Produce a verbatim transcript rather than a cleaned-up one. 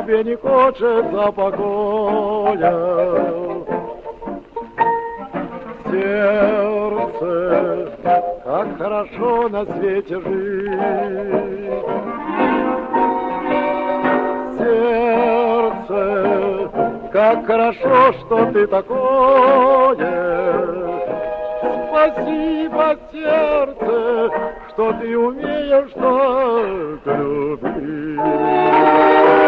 тебе не хочется покоя. Сердце, как хорошо на свете жить. Сердце, как хорошо, что ты такое. Спасибо, сердце, что ты умеешь так любить.